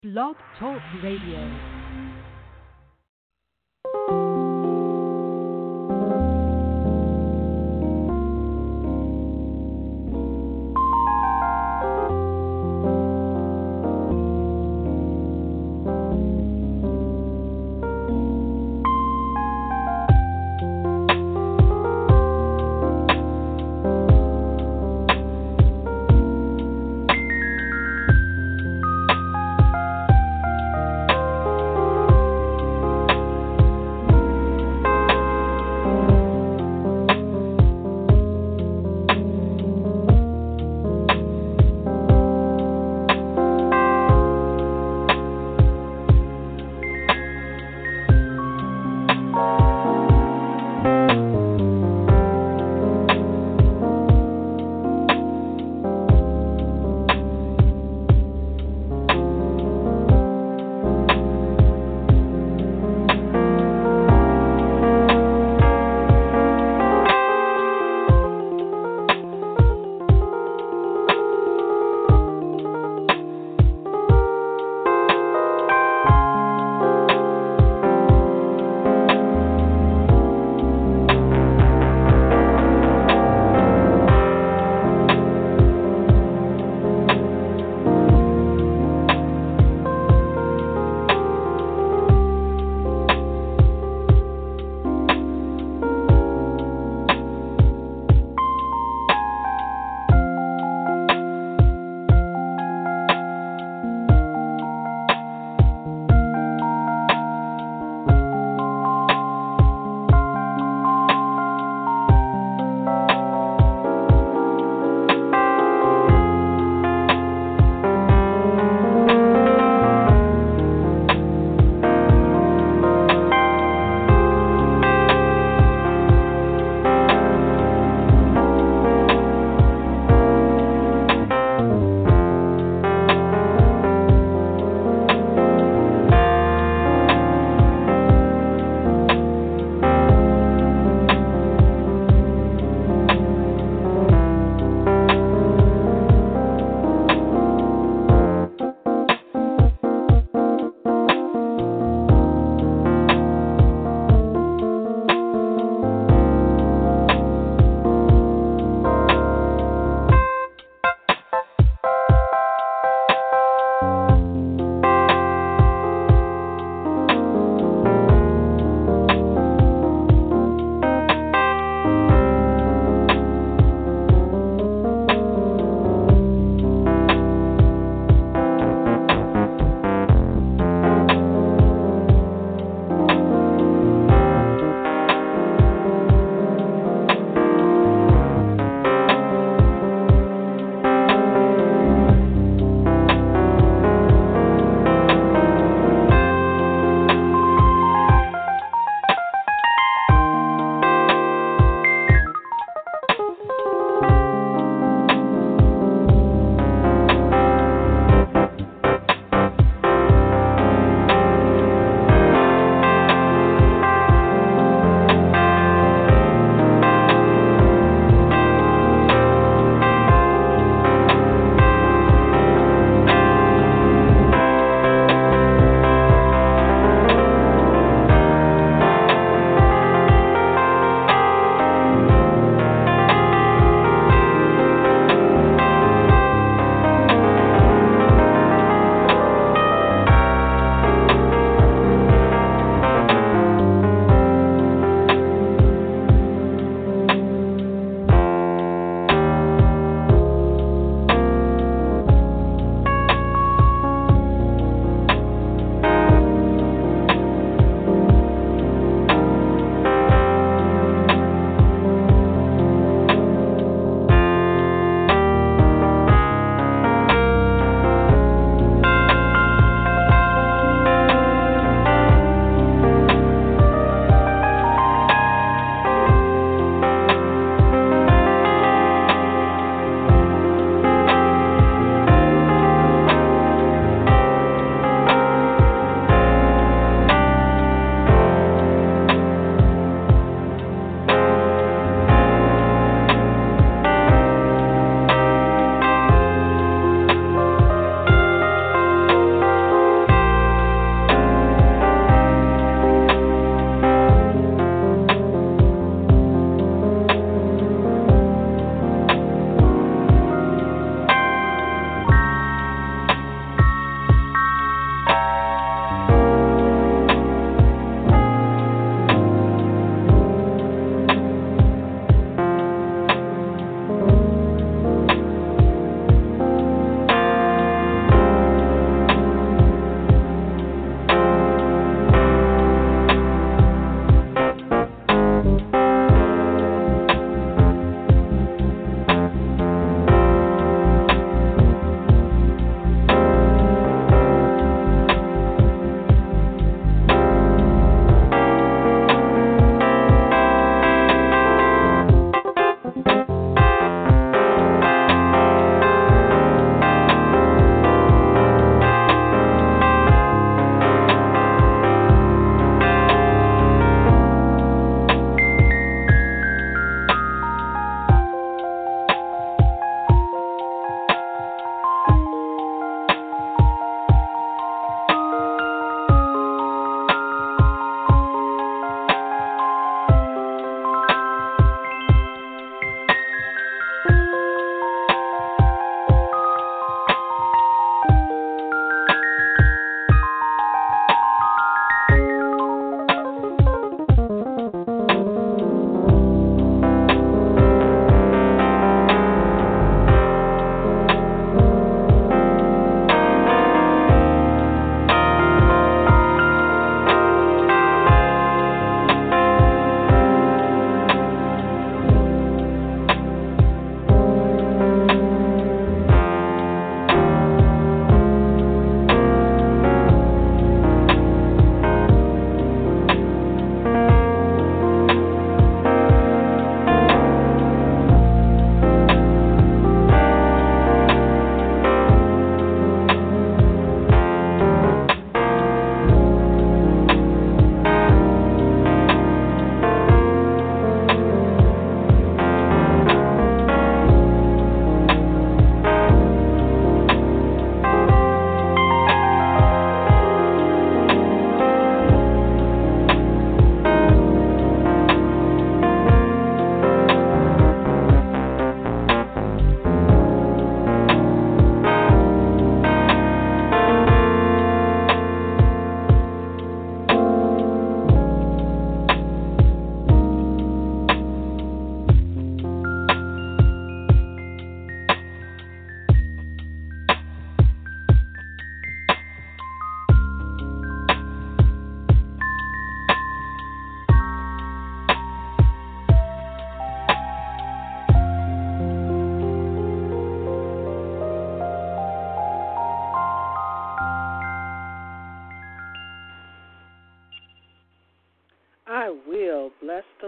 Blog Talk Radio.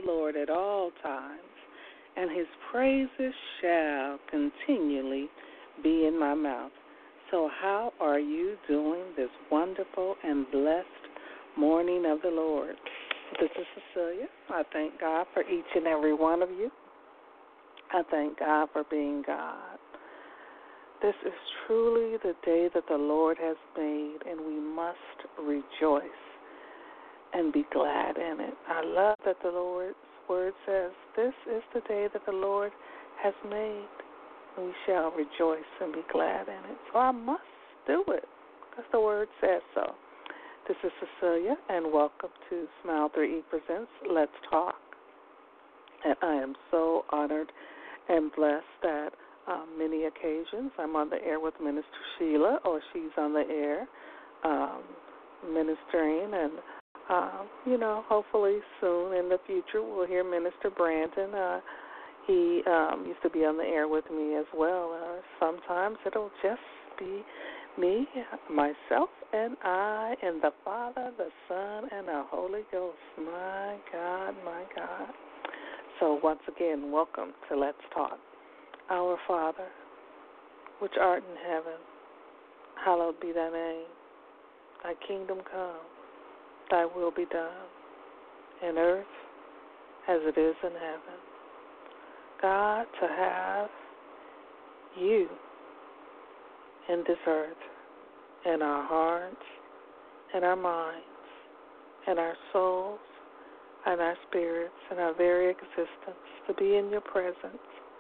Lord at all times, and his praises shall continually be in my mouth. So how are you doing this wonderful and blessed morning of the Lord? This is Cecilia. I thank God for each and every one of you. I thank God for being God. This is truly the day that the Lord has made, and we must rejoice and be glad in it. I love that the Lord's word says, this is the day that the Lord has made, and we shall rejoice and be glad in it. So I must do it, because the word says so. This is Cecilia, and welcome to Smile 3E Presents Let's Talk. And I am so honored and blessed that many occasions I'm on the air with Minister Sheila, or she's on the air ministering, and hopefully soon in the future we'll hear Minister Brandon. He used to be on the air with me as well. Sometimes it'll just be me, myself, and I, and the Father, the Son, and the Holy Ghost. My God, my God. So once again, welcome to Let's Talk. Our Father, which art in heaven, hallowed be thy name. Thy kingdom come, thy will be done, in earth as it is in heaven. God, to have you in this earth, in our hearts, in our minds, in our souls, and our spirits, and our very existence, to be in your presence.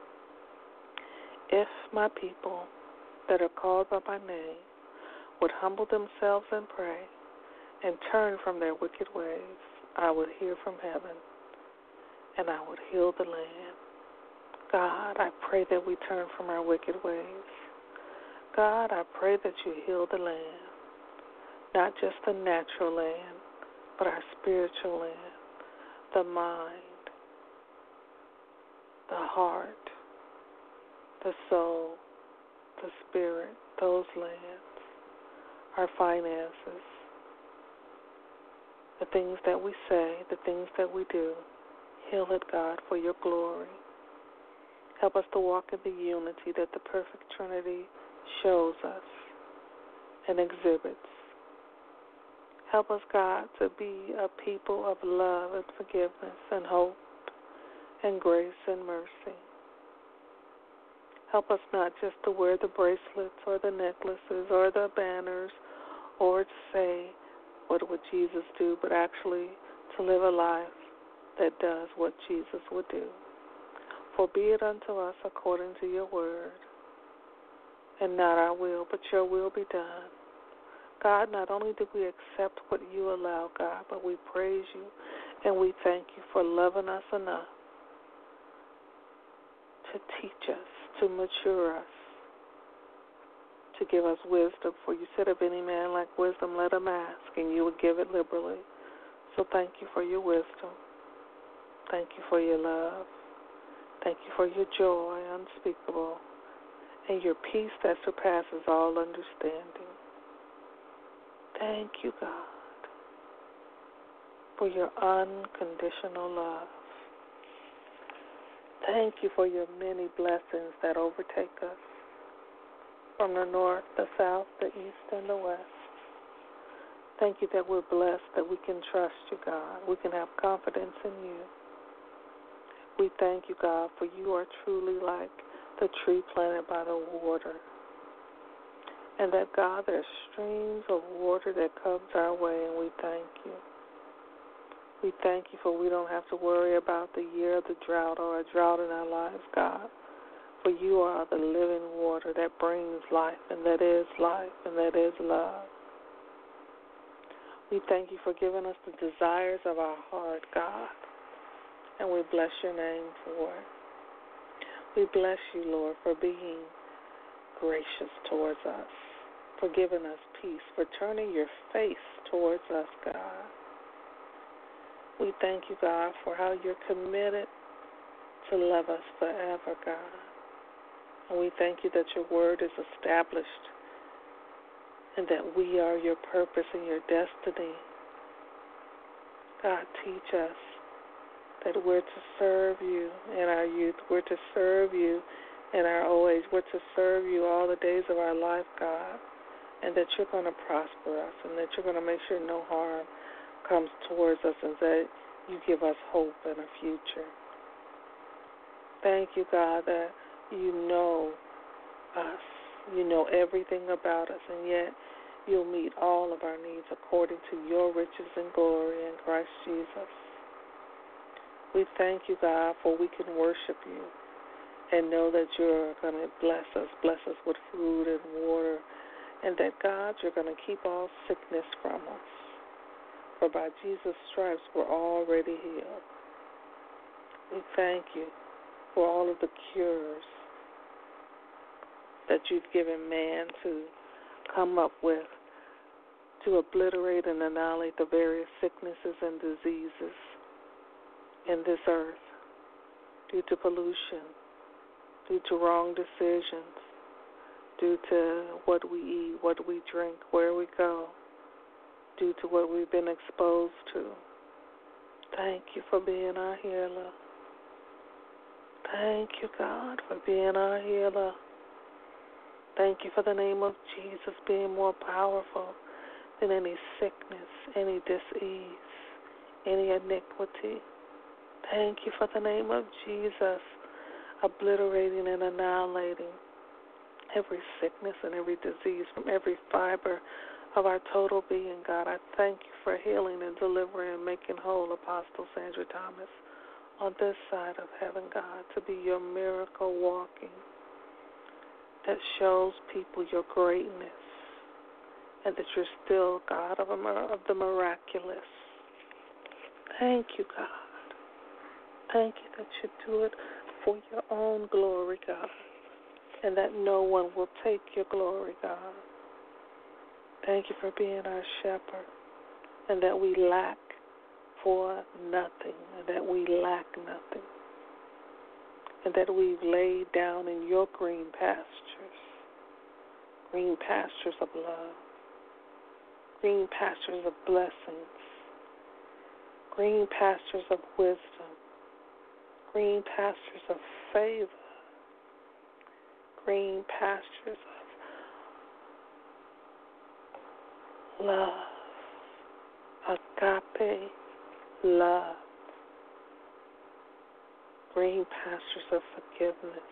If my people that are called by my name would humble themselves and pray and turn from their wicked ways, I would hear from heaven and I would heal the land. God, I pray that we turn from our wicked ways. God, I pray that you heal the land, not just the natural land, but our spiritual land, the mind, the heart, the soul, the spirit, those lands, our finances, the things that we say, the things that we do. Heal it, God, for your glory. Help us to walk in the unity that the perfect Trinity shows us and exhibits. Help us, God, to be a people of love and forgiveness and hope and grace and mercy. Help us not just to wear the bracelets or the necklaces or the banners or to say, what would Jesus do, but actually to live a life that does what Jesus would do. For be it unto us according to your word, and not our will, but your will be done. God, not only do we accept what you allow, God, but we praise you and we thank you for loving us enough to teach us, to mature us, to give us wisdom. For you said, if any man lack wisdom, let him ask, and you would give it liberally. So thank you for your wisdom. Thank you for your love. Thank you for your joy unspeakable and your peace that surpasses all understanding. Thank you, God, for your unconditional love. Thank you for your many blessings that overtake us from the north, the south, the east, and the west. Thank you that we're blessed, that we can trust you, God. We can have confidence in you. We thank you, God, for you are truly like the tree planted by the water. And that, God, there's streams of water that comes our way, and we thank you. We thank you for we don't have to worry about the year of the drought or a drought in our lives, God. For you are the living water that brings life, and that is life, and that is love. We thank you for giving us the desires of our heart, God, and we bless your name for it. We bless you, Lord, for being gracious towards us, for giving us peace, for turning your face towards us, God. We thank you, God, for how you're committed to love us forever, God. And we thank you that your word is established and that we are your purpose and your destiny. God, teach us that we're to serve you in our youth. We're to serve you in our old age. We're to serve you all the days of our life, God, and that you're going to prosper us and that you're going to make sure no harm comes towards us and that you give us hope and a future. Thank you, God, that you know us. You know everything about us, and yet you'll meet all of our needs according to your riches and glory in Christ Jesus. We thank you, God, for we can worship you and know that you're going to bless us with food and water, and that, God, you're going to keep all sickness from us. For by Jesus' stripes we're already healed. We thank you for all of the cures that you've given man to come up with to obliterate and annihilate the various sicknesses and diseases in this earth due to pollution, due to wrong decisions, due to what we eat, what we drink, where we go, due to what we've been exposed to. Thank you for being our healer. Thank you, God, for being our healer. Thank you for the name of Jesus being more powerful than any sickness, any disease, any iniquity. Thank you for the name of Jesus obliterating and annihilating every sickness and every disease from every fiber of our total being, God. I thank you for healing and delivering and making whole Apostle Sandra Thomas on this side of heaven, God, to be your miracle walking that shows people your greatness and that you're still God of the miraculous. Thank you, God. Thank you that you do it for your own glory, God, and that no one will take your glory, God. Thank you for being our shepherd, and that we lack for nothing, and that we lack nothing, and that we've laid down in your green pastures of love, green pastures of blessings, green pastures of wisdom, green pastures of favor, green pastures of love, agape love, green pastures of forgiveness,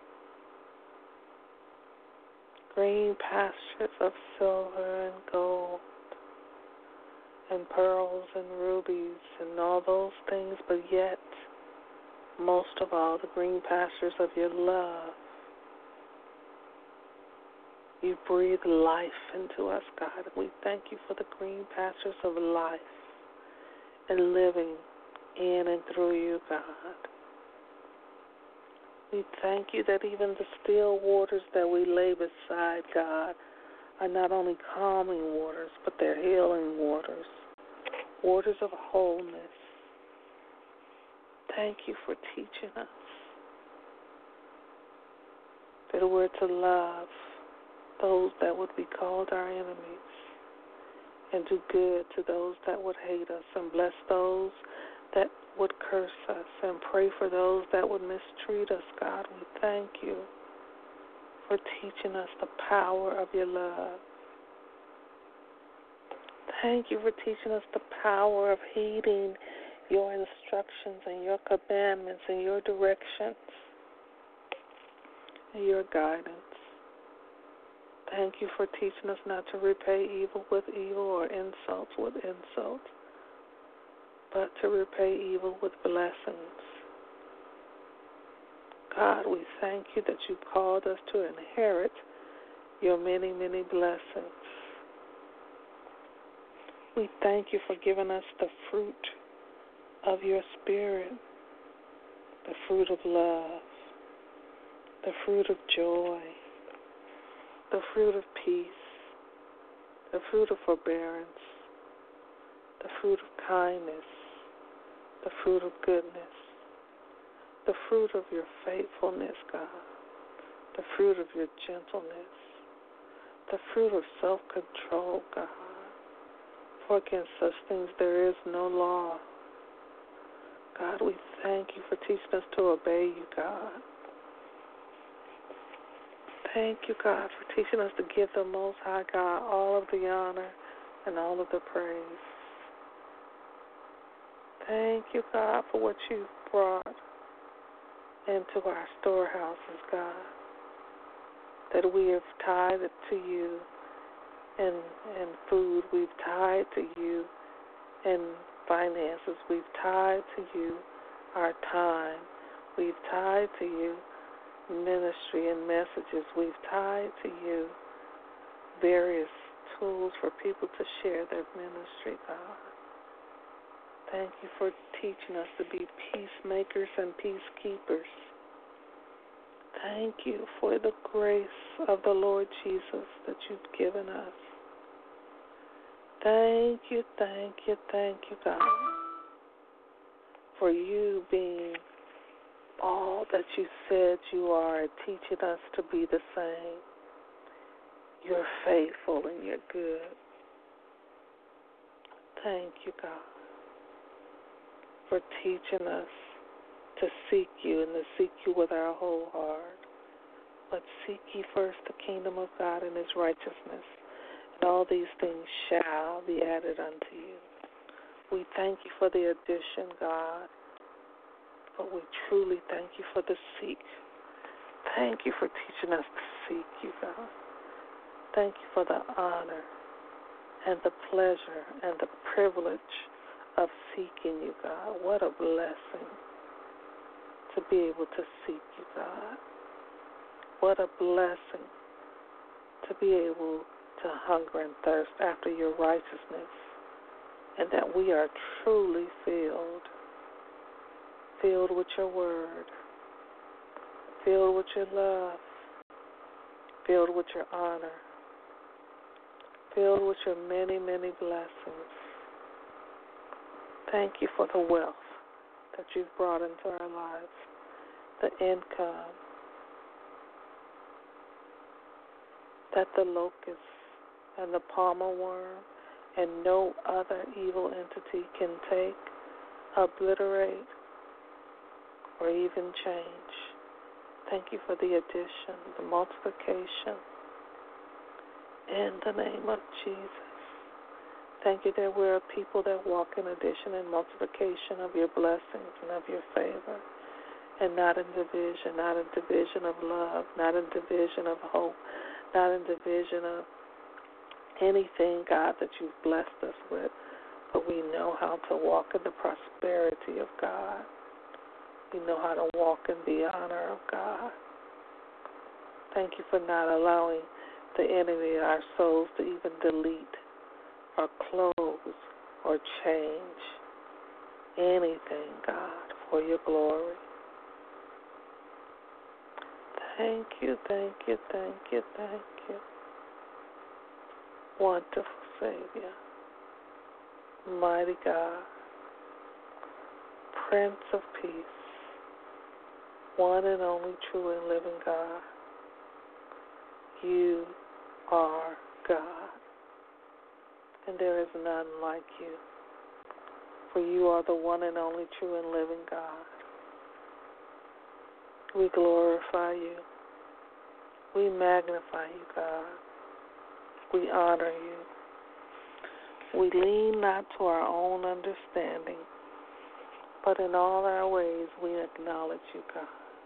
green pastures of silver and gold and pearls and rubies and all those things, but yet, most of all, the green pastures of your love. You breathe life into us, God, and we thank you for the green pastures of life and living in and through you, God. We thank you that even the still waters that we lay beside, God, are not only calming waters, but they're healing waters, waters of wholeness. Thank you for teaching us that we're to love those that would be called our enemies and do good to those that would hate us and bless those that would curse us and pray for those that would mistreat us, God. We thank you for teaching us the power of your love. Thank you for teaching us the power of heeding your instructions and your commandments and your directions and your guidance. Thank you for teaching us not to repay evil with evil or insults with insult, but to repay evil with blessings. God, we thank you that you called us to inherit your many, many blessings. We thank you for giving us the fruit of your Spirit, the fruit of love, the fruit of joy, the fruit of peace, the fruit of forbearance, the fruit of kindness, the fruit of goodness, the fruit of your faithfulness, God, the fruit of your gentleness, the fruit of self-control, God. For against such things there is no law. God, we thank you for teaching us to obey you, God. Thank you, God, for teaching us to give the Most High God all of the honor and all of the praise. Thank you, God, for what you've brought into our storehouses, God, that we have tithed to you in food. We've tithed to you in finances. We've tithed to you our time. We've tithed to you ministry and messages. We've tithed to you various tools for people to share their ministry, God. Thank you for teaching us to be peacemakers and peacekeepers. Thank you for the grace of the Lord Jesus that you've given us. Thank you, God, for you being all that you said you are, teaching us to be the same. You're faithful and you're good. Thank you, God, for teaching us to seek you and to seek you with our whole heart. But seek ye first the kingdom of God and his righteousness, and all these things shall be added unto you. We thank you for the addition, God, but we truly thank you for the seek. Thank you for teaching us to seek you, God. Thank you for the honor and the pleasure and the privilege of seeking you, God. What a blessing to be able to seek you, God. What a blessing to be able to hunger and thirst after your righteousness, and that we are truly filled with your word, filled with your love, filled with your honor, filled with your many, many blessings. Thank you for the wealth that you've brought into our lives, the income that the locust and the palmer worm and no other evil entity can take, obliterate, or even change. Thank you for the addition, the multiplication, in the name of Jesus. Thank you that we're a people that walk in addition and multiplication of your blessings and of your favor, and not in division, not in division of love, not in division of hope, not in division of anything, God, that you've blessed us with, but we know how to walk in the prosperity of God. We know how to walk in the honor of God. Thank you for not allowing the enemy of our souls to even delete or close or change anything, God, for your glory. Thank you. Wonderful Savior, mighty God, Prince of Peace, one and only true and living God. You are God, and there is none like you, for you are the one and only true and living God. We glorify you. We magnify you, God. We honor you. We lean not to our own understanding, but in all our ways we acknowledge you, God.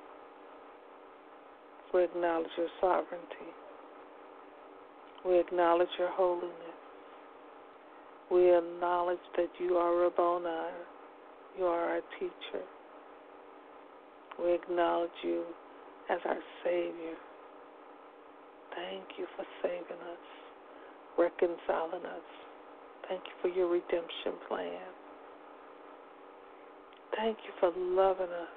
We acknowledge your sovereignty. We acknowledge your holiness. We acknowledge that you are Rabboni. You are our teacher. We acknowledge you as our Savior. Thank you for saving us, reconciling us. Thank you for your redemption plan. Thank you for loving us.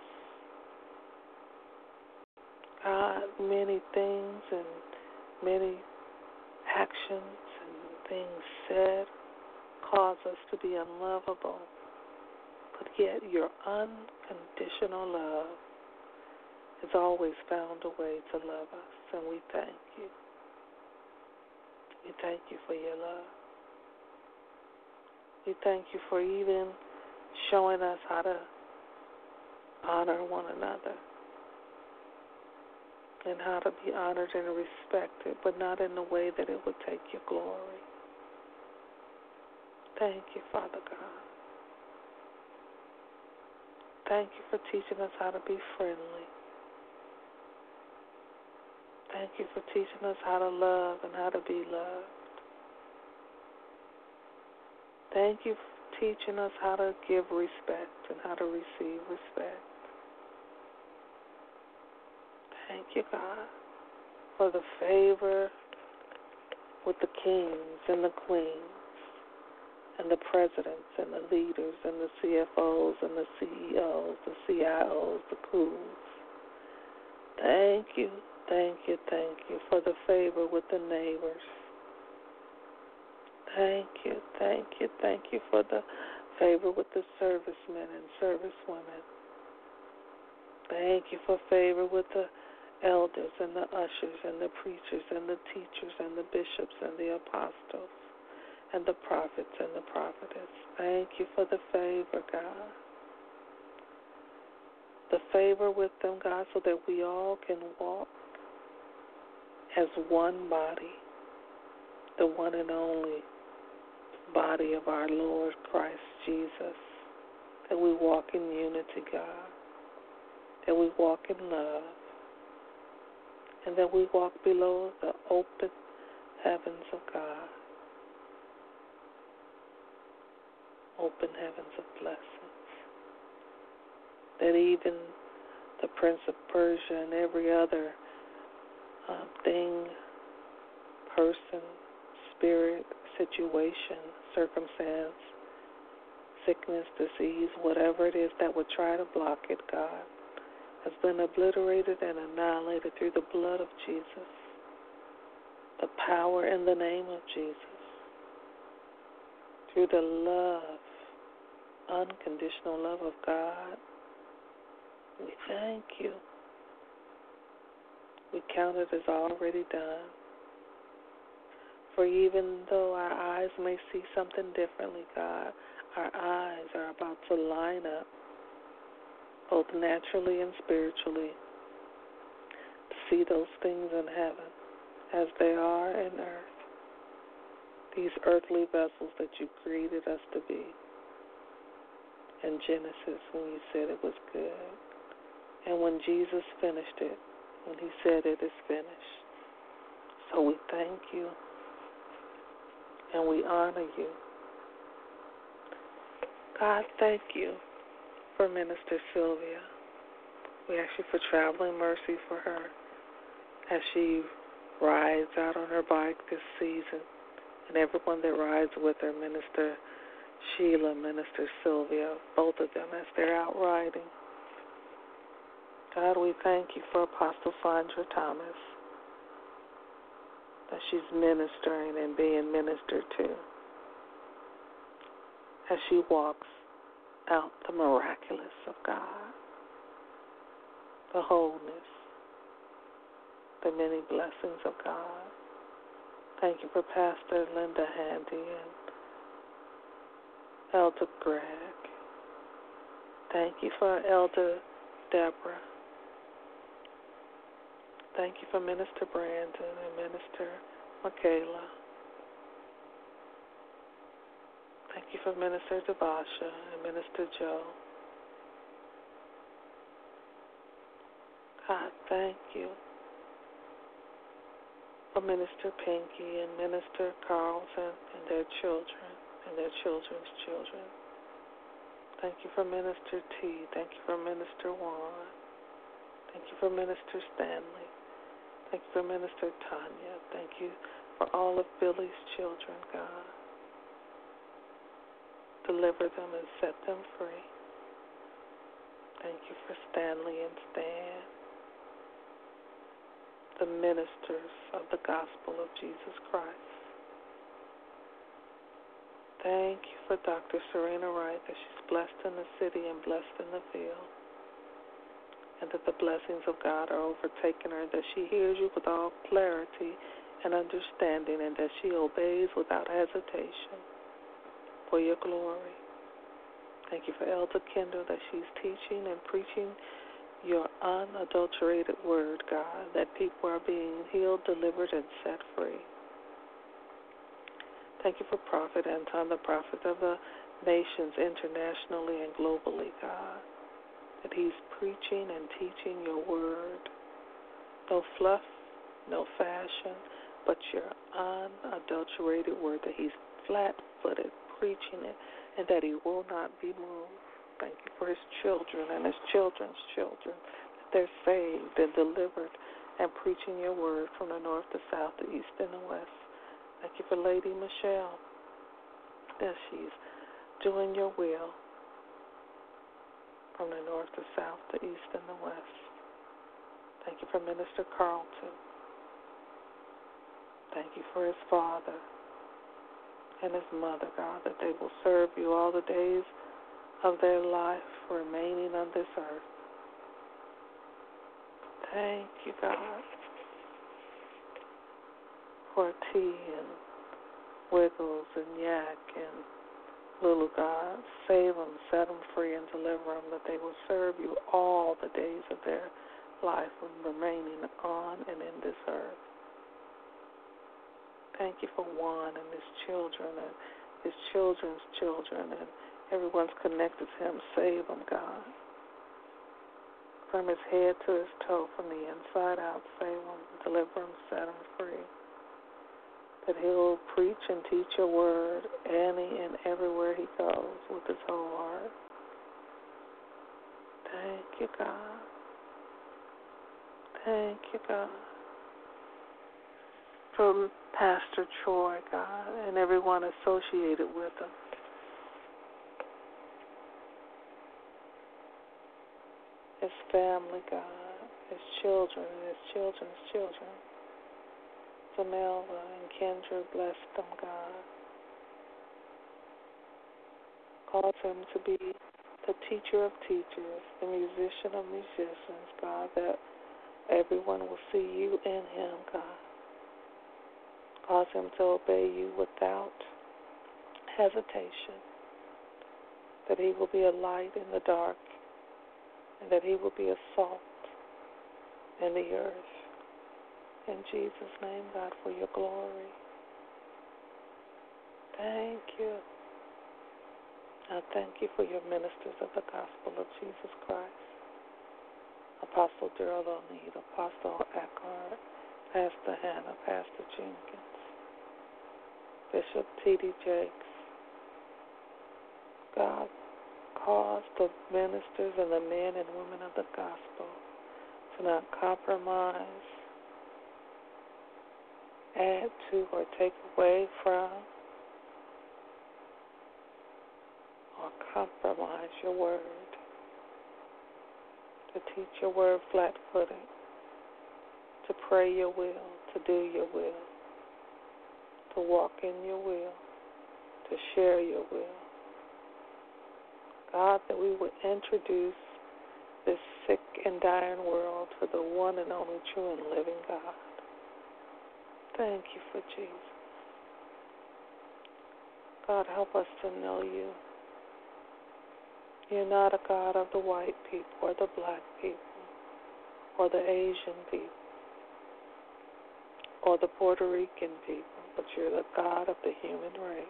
God, many things and many actions and things said cause us to be unlovable, but yet your unconditional love has always found a way to love us, and we thank you. We thank you for your love. We thank you for even showing us how to honor one another, and how to be honored and respected, but not in a way that it would take your glory. Thank you, Father God. Thank you for teaching us how to be friendly. Thank you for teaching us how to love and how to be loved. Thank you for teaching us how to give respect and how to receive respect. Thank you, God, for the favor with the kings and the queens and the presidents and the leaders and the CFOs and the CEOs, the CIOs, the COOs. Thank you, thank you, thank you for the favor with the neighbors. Thank you, thank you, thank you for the favor with the servicemen and servicewomen. Thank you for favor with the elders and the ushers and the preachers and the teachers and the bishops and the apostles and the prophets and the prophetess. Thank you for the favor, God. The favor with them, God, so that we all can walk as one body, the one and only body of our Lord Christ Jesus, that we walk in unity, God, that we walk in love, and that we walk below the open heavens of God, open heavens of blessings, that even the Prince of Persia and every other thing, person, spirit, situation, circumstance, sickness, disease, whatever it is that would try to block it, God, has been obliterated and annihilated through the blood of Jesus, the power in the name of Jesus, through the love, unconditional love of God. We thank you. We count it as already done. For even though our eyes may see something differently, God, our eyes are about to line up, both naturally and spiritually, to see those things in heaven as they are in earth. These earthly vessels that you created us to be. In Genesis, when you said it was good. And when Jesus finished it, when he said it is finished. So we thank you and we honor you. God, thank you for Minister Sylvia. We ask you for traveling mercy for her as she rides out on her bike this season, and everyone that rides with her, Minister Sheila, Minister Sylvia, both of them as they're out riding. God, we thank you for Apostle Sandra Thomas, that she's ministering and being ministered to as she walks out the miraculous of God, the wholeness, the many blessings of God. Thank you for Pastor Linda Handy and Elder Greg. Thank you for Elder Deborah. Thank you for Minister Brandon and Minister Michaela. Thank you for Minister Devasha and Minister Joe. God, thank you for Minister Pinky and Minister Carlson and their children and their children's children. Thank you for Minister T. Thank you for Minister Juan. Thank you for Minister Stanley. Thank you for Minister Tanya. Thank you for all of Billy's children, God. Deliver them and set them free. Thank you for Stanley and Stan, the ministers of the gospel of Jesus Christ. Thank you for Dr. Serena Wright, that she's blessed in the city and blessed in the field, and that the blessings of God are overtaking her, that she hears you with all clarity and understanding, and that she obeys without hesitation for your glory. Thank you for Elder Kendall that she's teaching and preaching your unadulterated word, God, that people are being healed, delivered, and set free. Thank you for Prophet Anton, the prophet of the nations internationally and globally, God, that he's preaching and teaching your word. No fluff, no fashion, but your unadulterated word, that he's flat-footed preaching it and that he will not be moved. Thank you for his children and his children's children, that they're saved and delivered and preaching your word from the north, the south, the east, and the west. Thank you for Lady Michelle, that she's doing your will from the north, the south, the east, and the west. Thank you for Minister Carlton. Thank you for his father and his mother, God, that they will serve you all the days of their life remaining on this earth. Thank you, God, for T and Wiggles and Yak and Little God. Save them, set them free, and deliver them, that they will serve you all the days of their life remaining on and in this earth. Thank you for Juan and his children and his children's children and everyone's connected to him. Save him, God. From his head to his toe, from the inside out, save him, deliver him, set him free. That he'll preach and teach your word any and everywhere he goes with his whole heart. Thank you, God. Thank you, God. From Pastor Troy, God, and everyone associated with him. His family, God, his children and his children's children. Zamelva and Kendra, bless them, God. Cause him to be the teacher of teachers, the musician of musicians, God, that everyone will see you in him, God. Cause him to obey you without hesitation, that he will be a light in the dark, and that he will be a salt in the earth. In Jesus' name, God, for your glory. Thank you. I thank you for your ministers of the gospel of Jesus Christ. Apostle Daryl O'Neal, Apostle Eckhart, Pastor Hannah, Pastor Jenkins, Bishop T.D. Jakes. God, cause the ministers and the men and women of the gospel to not compromise, add to, or take away from, or compromise your word. To teach your word flat-footed, to pray your will, to do your will, to walk in your will, to share your will. God, that we would introduce this sick and dying world to the one and only true and living God. Thank you for Jesus. God, help us to know you. You're not a God of the white people or the black people or the Asian people or the Puerto Rican people, but you're the God of the human race.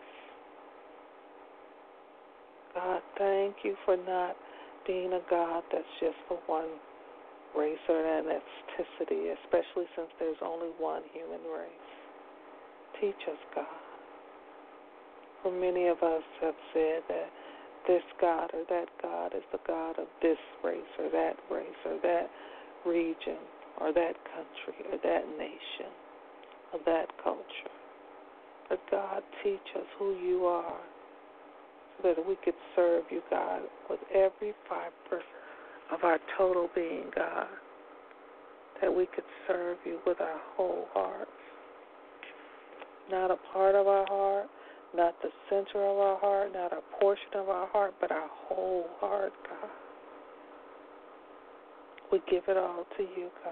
God, thank you for not being a God that's just for one race or an ethnicity, especially since there's only one human race. Teach us, God. For many of us have said that this God or that God is the God of this race or that region or that country or that nation or that culture. But God, teach us who you are so that we could serve you, God, with every fiber of our total being, God, that we could serve you with our whole heart. Not a part of our heart, not the center of our heart, not a portion of our heart, but our whole heart, God. We give it all to you, God.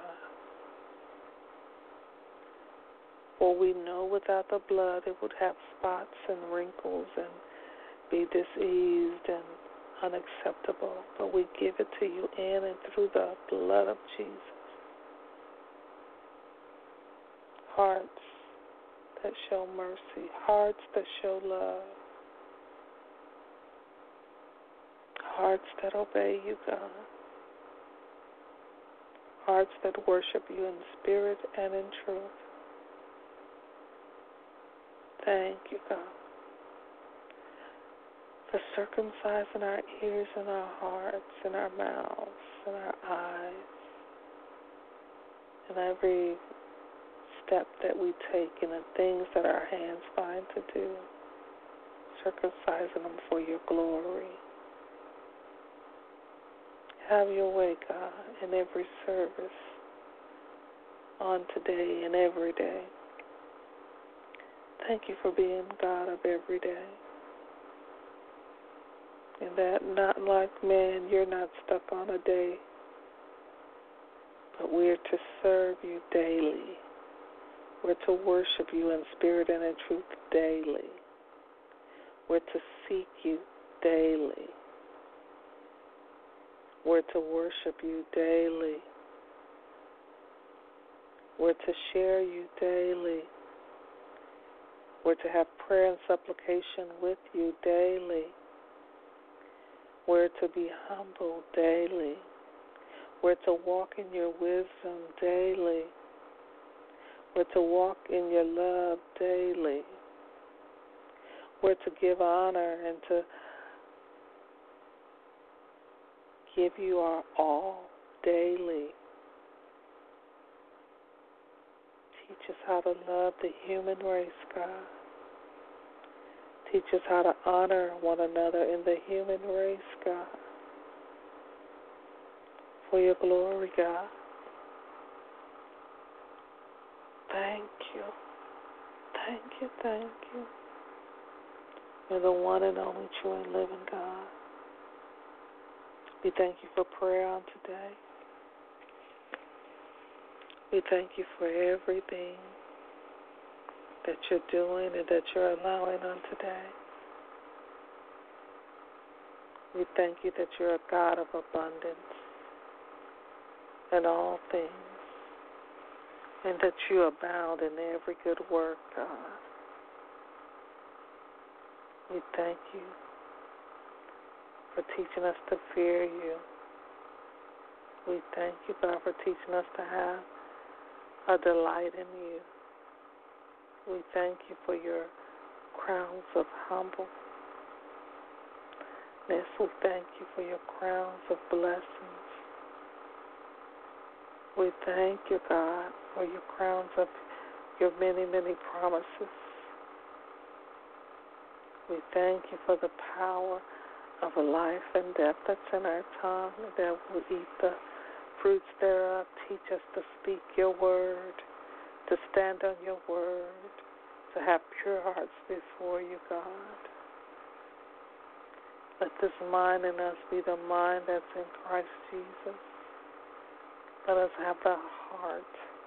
For we know without the blood it would have spots and wrinkles and be diseased and unacceptable, but we give it to you in and through the blood of Jesus. Hearts that show mercy, hearts that show love, hearts that obey you, God, hearts that worship you in spirit and in truth. Thank you, God, for circumcising our ears and our hearts and our mouths and our eyes and every step that we take and the things that our hands find to do, circumcising them for your glory. Have your way, God, in every service on today and every day. Thank you for being God of every day. And that not like man, you're not stuck on a day, but we're to serve you daily. We're to worship you in spirit and in truth daily. We're to seek you daily. We're to worship you daily. We're to share you daily. We're to have prayer and supplication with you daily. We're to be humble daily. We're to walk in your wisdom daily. We're to walk in your love daily. We're to give honor and to give you our all daily. Teach us how to love the human race, God. Teach us how to honor one another in the human race, God. For your glory, God. Thank you. Thank you, thank you. You're the one and only true and living God. We thank you for prayer on today. We thank you for everything that you're doing and that you're allowing on today. We thank you that you're a God of abundance in all things, and that you abound in every good work, God. We thank you for teaching us to fear you. We thank you, God, for teaching us to have a delight in you. We thank you for your crowns of humbleness. We thank you for your crowns of blessings. We thank you, God, for your crowns of your many, many promises. We thank you for the power of life and death that's in our tongue, that we'll eat the fruits thereof. Teach us to speak your word, to stand on your word, to have pure hearts before you, God. Let this mind in us be the mind that's in Christ Jesus. Let us have the heart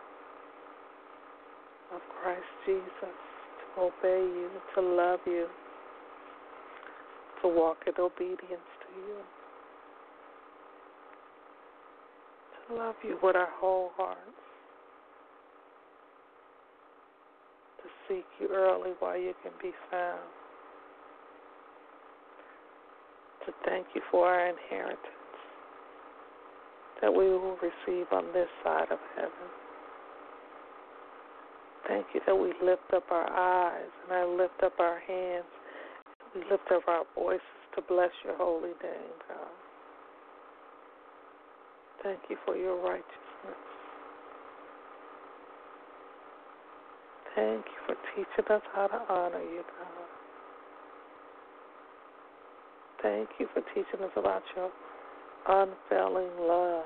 of Christ Jesus, to obey you, to love you, to walk in obedience to you, to love you with our whole hearts, to seek you early while you can be found, to thank you for our inheritance that we will receive on this side of heaven. Thank you that we lift up our eyes and I lift up our hands. We lift up our voices to bless your holy name, God. Thank you for your righteousness. Thank you for teaching us how to honor you, God. Thank you for teaching us about your unfailing love.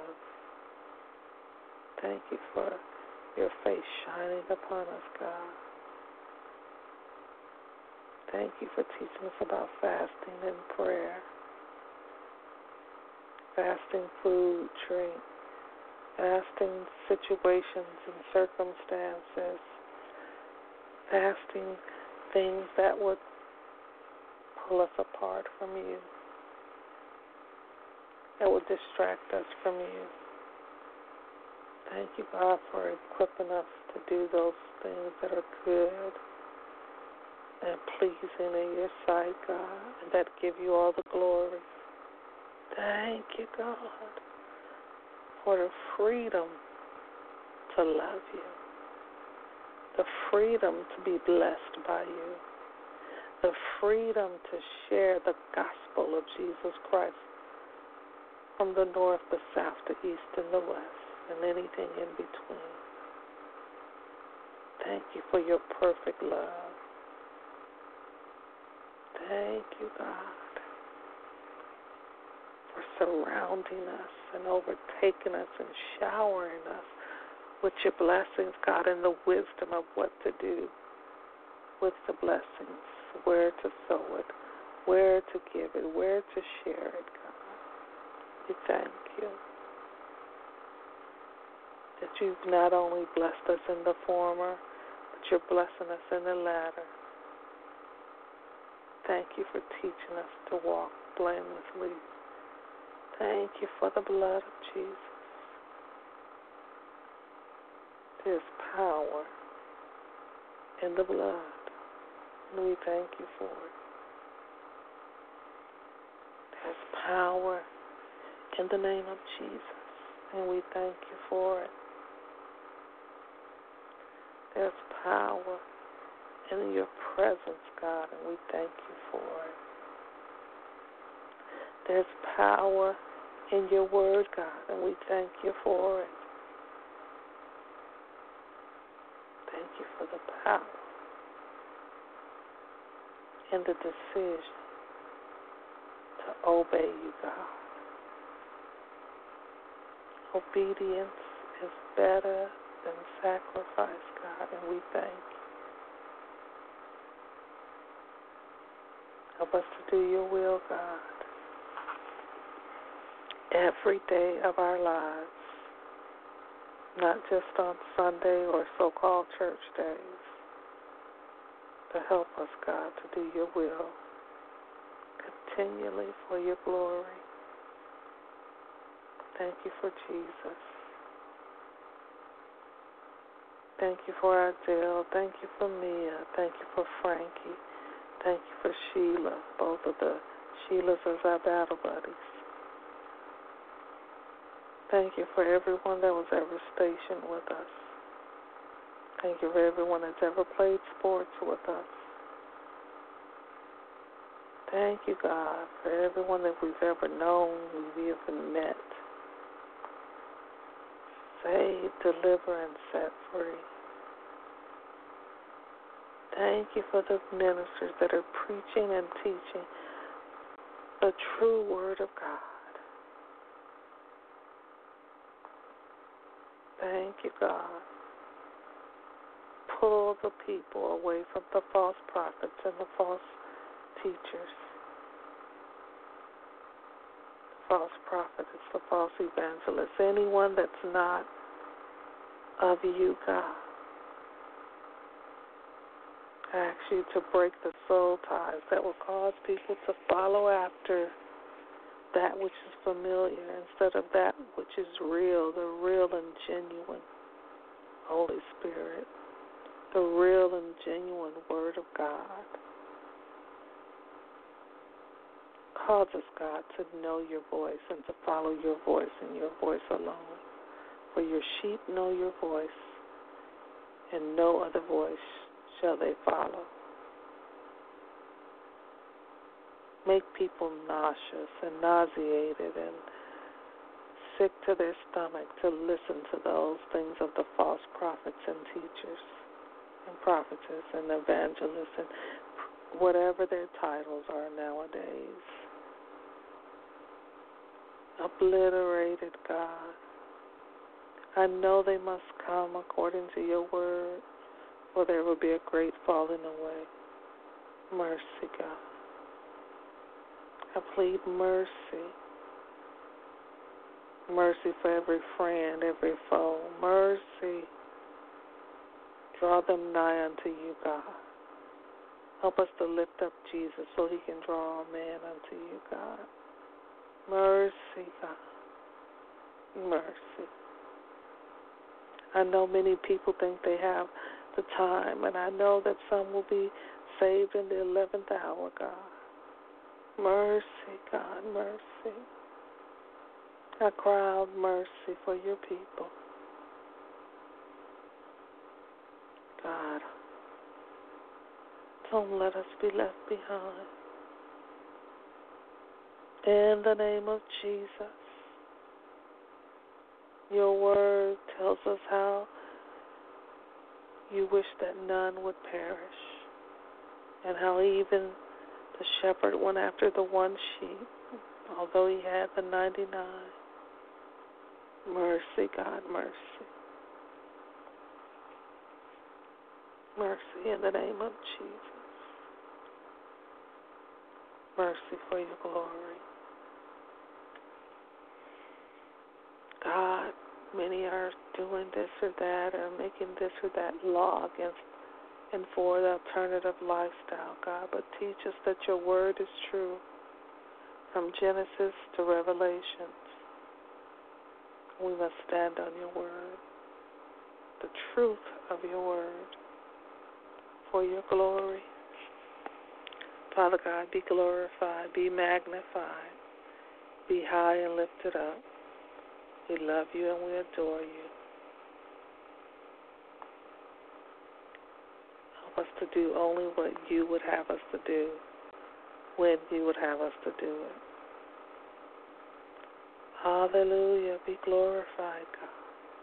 Thank you for your face shining upon us, God. Thank you for teaching us about fasting and prayer, fasting food, drink, fasting situations and circumstances, fasting things that would pull us apart from you. that would distract us from you. Thank you, God, for equipping us to do those things that are good and pleasing in your sight, God, and that give you all the glory. Thank you, God, for the freedom to love you, the freedom to be blessed by you, the freedom to share the gospel of Jesus Christ from the north, the south, the east, and the west, and anything in between. Thank you for your perfect love. Thank you, God, for surrounding us and overtaking us and showering us with your blessings, God, and the wisdom of what to do with the blessings, where to sow it, where to give it, where to share it, God. We thank you that you've not only blessed us in the former, but you're blessing us in the latter. Thank you for teaching us to walk blamelessly. Thank you for the blood of Jesus. There's power in the blood, and we thank you for it. There's power in the name of Jesus, and we thank you for it. There's power in your presence, God, and we thank you for it. There's power in your word, God, and we thank you for it. Thank you for the power and the decision to obey you, God. Obedience is better than sacrifice, God, and we thank you. Help us to do your will, God, every day of our lives, not just on Sunday or so-called church days, to help us, God, to do your will continually for your glory. Thank you for Jesus. Thank you for Adele. Thank you for Mia. Thank you for Frankie. Thank you for Sheila. Both of the Sheilas as our battle buddies. Thank you for everyone that was ever stationed with us. Thank you for everyone that's ever played sports with us. Thank you, God, for everyone that we've ever known, we've ever met. Save, deliver, and set free. Thank you for the ministers that are preaching and teaching the true word of God. Thank you, God. Pull the people away from the false prophets and the false teachers. The false prophets, the false evangelists, anyone that's not of you, God. I ask you to break the soul ties that will cause people to follow after that which is familiar instead of that which is real, the real and genuine Holy Spirit, the real and genuine Word of God. Cause us, God, to know your voice and to follow your voice and your voice alone. For your sheep know your voice, and no other voice shall they follow. Make people nauseous and nauseated and sick to their stomach to listen to those things of the false prophets and teachers and prophetess and evangelists and whatever their titles are nowadays. Obliterated, God. I know they must come according to your word, or there will be a great falling away. Mercy, God. I plead mercy. Mercy for every friend, every foe. Mercy. Draw them nigh unto you, God. Help us to lift up Jesus so he can draw all men unto you, God. Mercy, God. Mercy. I know many people think they have the time, and I know that some will be saved in the 11th hour, God. Mercy, God, mercy. I cry out mercy for your people. God, don't let us be left behind. In the name of Jesus, your word tells us how you wish that none would perish, and how even the shepherd went after the one sheep, although he had the 99. Mercy, God, mercy. Mercy in the name of Jesus. Mercy for your glory. God, many are doing this or that, or making this or that law against and for the alternative lifestyle, God, but teach us that your word is true from Genesis to Revelations. We must stand on your word, the truth of your word, for your glory. Father God, be glorified, be magnified, be high and lifted up. We love you and we adore you. Help us to do only what you would have us to do, when you would have us to do it. Hallelujah. Be glorified, God.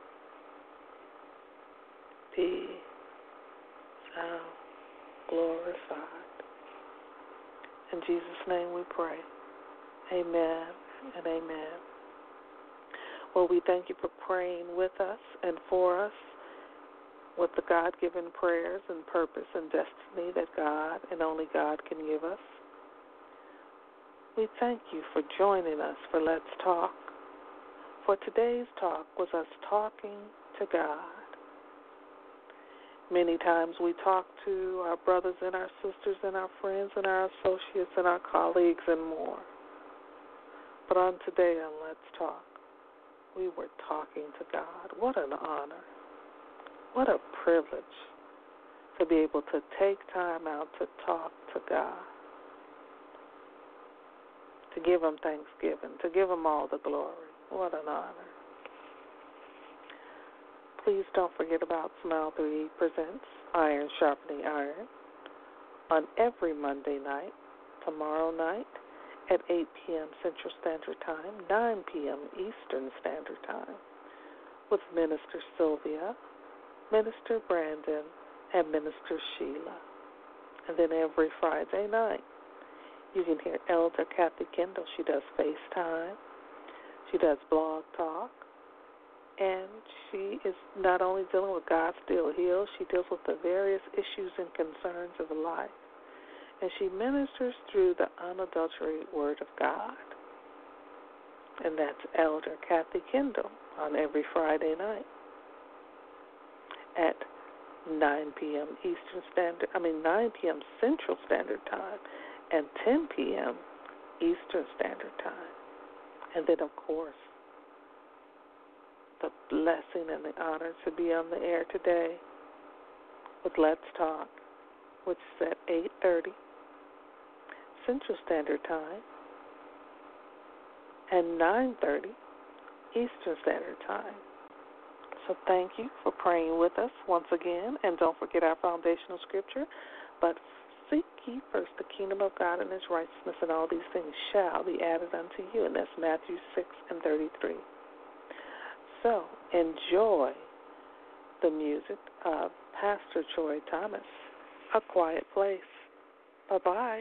Be thou glorified. In Jesus' name we pray. Amen and amen. Well, we thank you for praying with us and for us with the God-given prayers and purpose and destiny that God and only God can give us. We thank you for joining us for Let's Talk. For today's talk was us talking to God. Many times we talk to our brothers and our sisters and our friends and our associates and our colleagues and more. But on today on Let's Talk, we were talking to God. What an honor. What a privilege to be able to take time out to talk to God, to give him thanksgiving, to give him all the glory. What an honor. Please don't forget about Smile 3 presents Iron Sharpening Iron on every Monday night, tomorrow night at 8 p.m. Central Standard Time, 9 p.m. Eastern Standard Time, with Minister Sylvia, Minister Brandon, and Minister Sheila. And then every Friday night, you can hear Elder Kathy Kendall. She does FaceTime. She does Blog Talk. And she is not only dealing with God Still Heals, she deals with the various issues and concerns of life. And she ministers through the unadulterated Word of God. And that's Elder Kathy Kendall on every Friday night at 9 p.m. 9 p.m. Central Standard Time and 10 p.m. Eastern Standard Time. And then, of course, the blessing and the honor to be on the air today with Let's Talk, which is at 8:30 Central Standard Time and 9:30 Eastern Standard Time. So thank you for praying with us once again, and don't forget our foundational scripture, but seek ye first the kingdom of God and his righteousness, and all these things shall be added unto you, and that's Matthew 6:33. So enjoy the music of Pastor Troy Thomas, A Quiet Place. Bye-bye.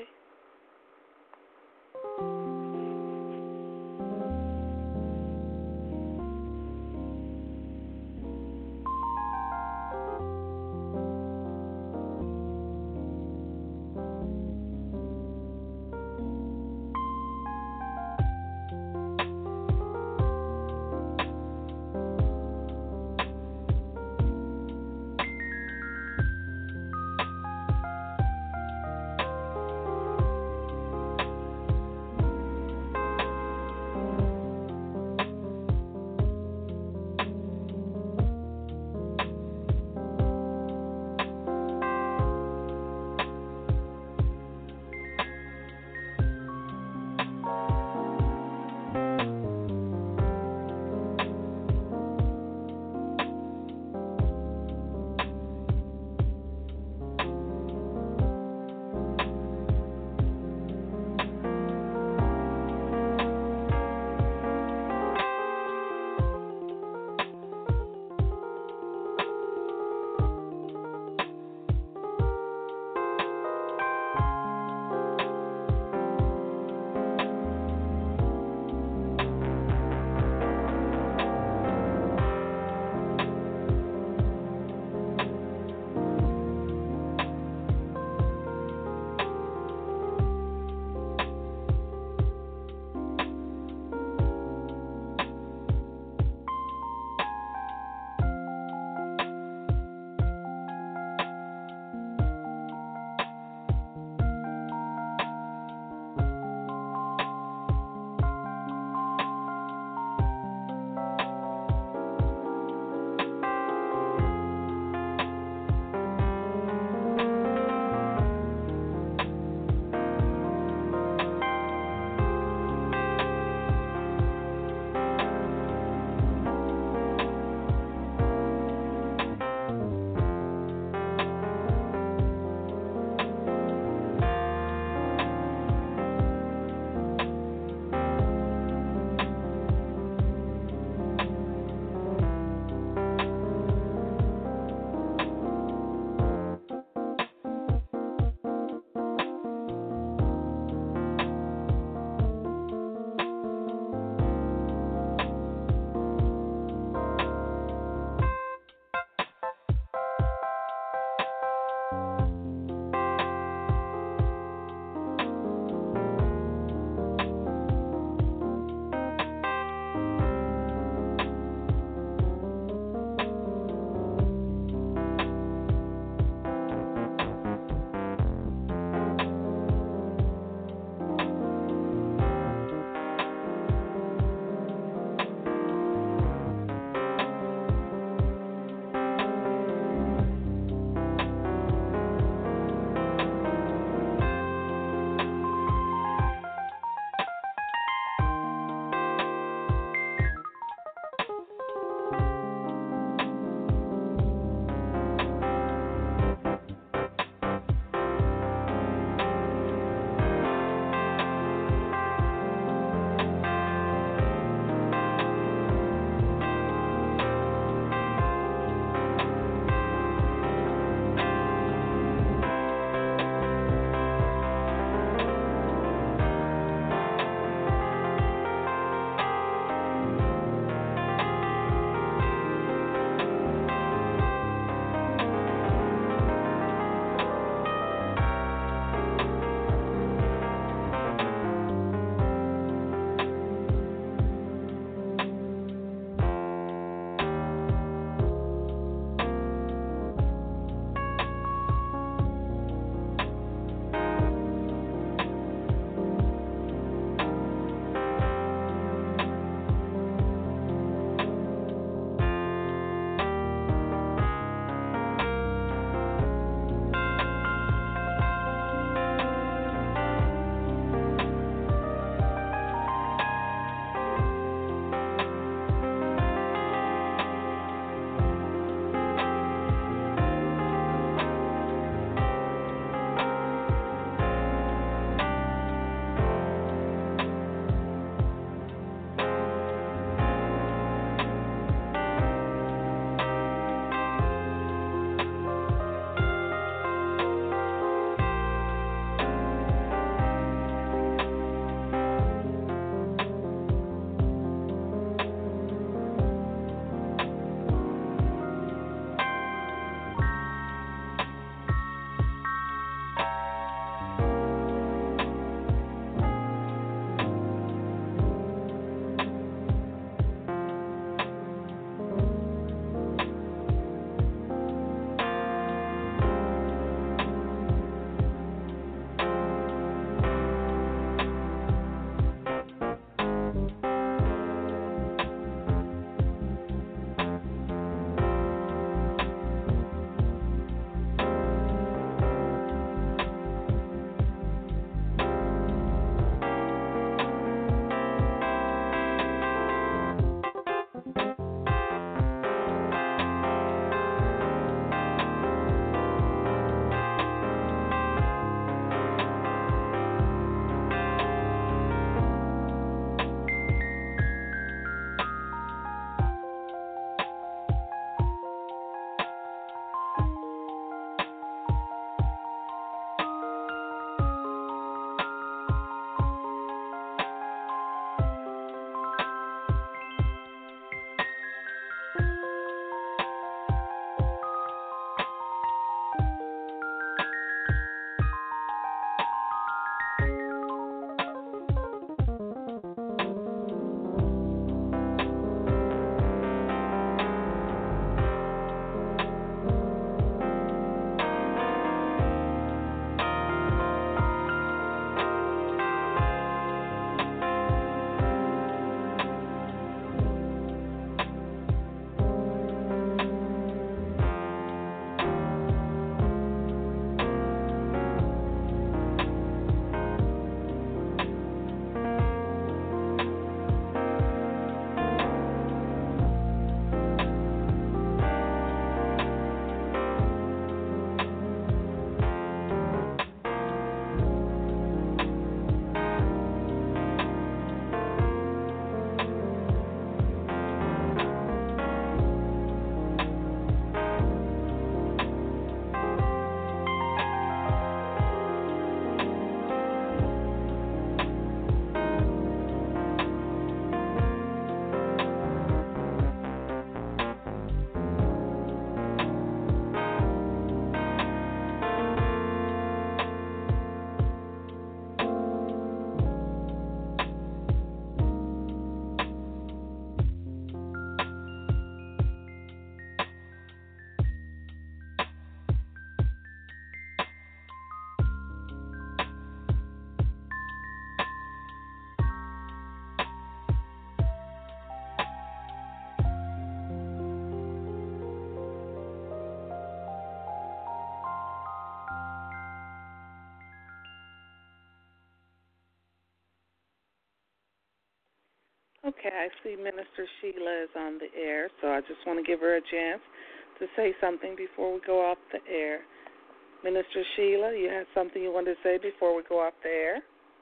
Okay, I see Minister Sheila is on the air, so I just want to give her a chance to say something before we go off the air. Minister Sheila, you have something you want to say before we go off the air?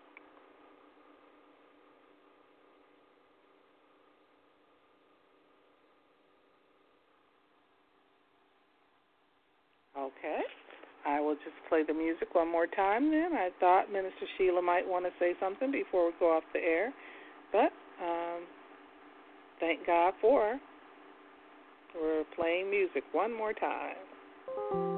Okay. I will just play the music one more time then. I thought Minister Sheila might want to say something before we go off the air, but thank God for her. We're playing music one more time.